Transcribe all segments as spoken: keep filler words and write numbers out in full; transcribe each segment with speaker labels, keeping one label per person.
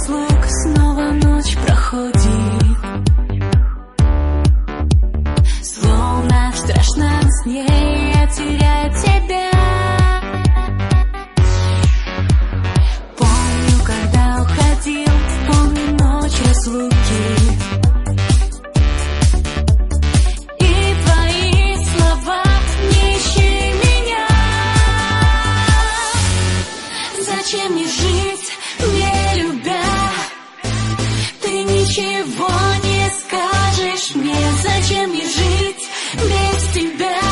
Speaker 1: разлук снова ночь проходит, словно в страшном сне я теряю тебя. Помню, когда уходил, помню ночь разлуки и твои слова: не ищи меня. Зачем мне жить, не любя? Ты ничего не скажешь мне. Зачем мне жить без тебя?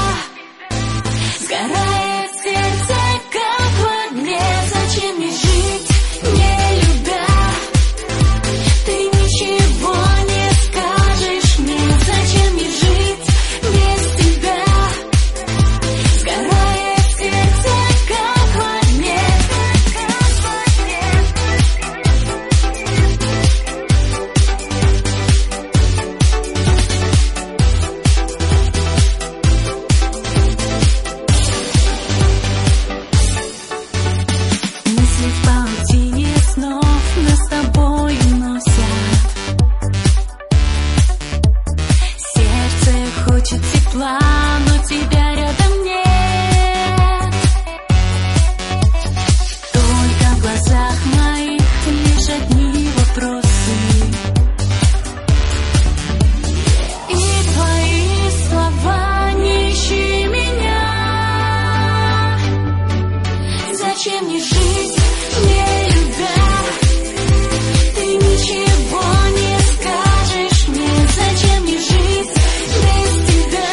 Speaker 1: Сгорает сердце, как в огне. Зачем мне жить, не любя? Ты ничего не скажешь мне. Зачем мне жить без тебя? Сгорает сердце, как в огне. Мысли в паутине снов нас с тобой носят. Сердце хочет тепла, но тебя рядом нет. Только в глазах моих лишь одни вопросы и твои слова: не ищи меня. Зачем мне жить, не любя? Ты ничего не скажешь мне. Зачем мне жить без тебя?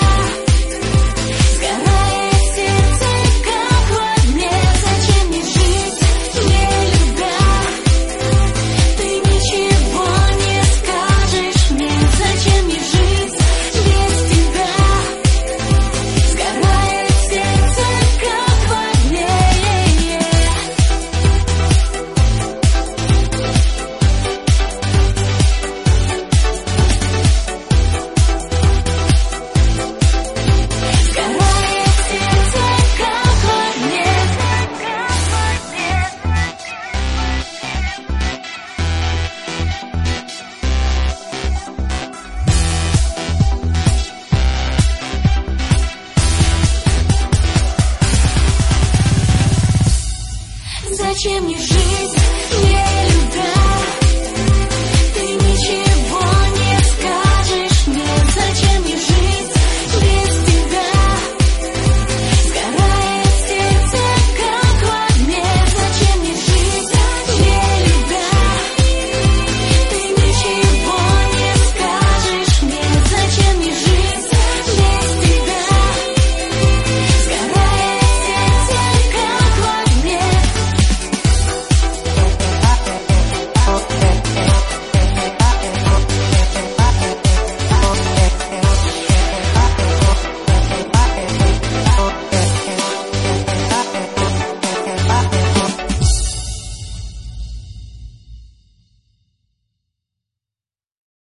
Speaker 1: Сгорает сердце, как в огне. Зачем мне жить, не любя? Ты ничего не скажешь мне. Зачем мне жить без тебя? Сгорает сердце, как в огне. Сгорает сердце, как в огне. Зачем мне жить, не любя?